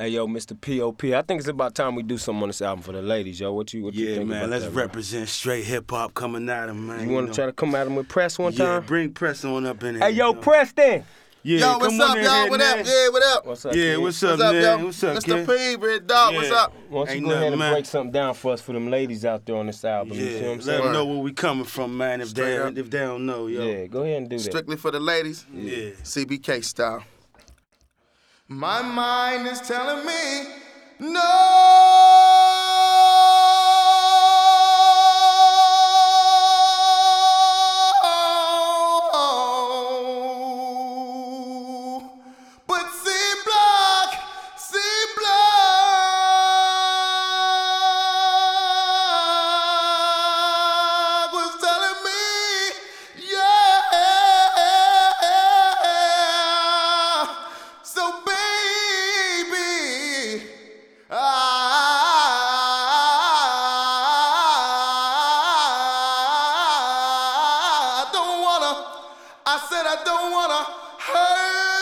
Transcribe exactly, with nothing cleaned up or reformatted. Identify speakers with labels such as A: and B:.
A: Hey, yo, Mister P O P, I think it's about time we do something on this album for the ladies, yo. What you, what you
B: Yeah,
A: think
B: man,
A: about
B: let's
A: that, man?
B: represent straight hip-hop coming at him, man.
A: You want to
B: know?
A: try to come at him with Press one
B: Yeah,
A: time?
B: bring Press on up in here.
A: Hey, yo,
B: you know?
A: Preston!
B: Yeah,
C: Yo, what's
B: come
C: up,
B: on in
C: y'all?
B: here,
C: What
B: man.
C: up? Yeah, what up?
A: What's up,
B: Yeah,
A: kid?
B: what's up,
C: What's up,
B: man?
C: yo?
B: What's up,
C: Mister
B: kid?
C: P, Red Dog, what's
B: Yeah.
C: up?
A: Why don't you
B: Ain't
A: go ahead
B: nothing,
A: and
B: man.
A: break something down for us for them ladies out there on this album, you see what
B: Yeah,
A: I'm
B: let
A: saying?
B: them know where we coming from, man, if
C: Straight
B: they,
C: up.
B: if they don't know, yo.
A: Yeah, go ahead and do that.
C: Strictly for the ladies.
B: Yeah.
C: C B K style. My mind is telling me no. But C Block, C Block was telling me, yeah. So baby, I don't wanna, I said I don't wanna hurt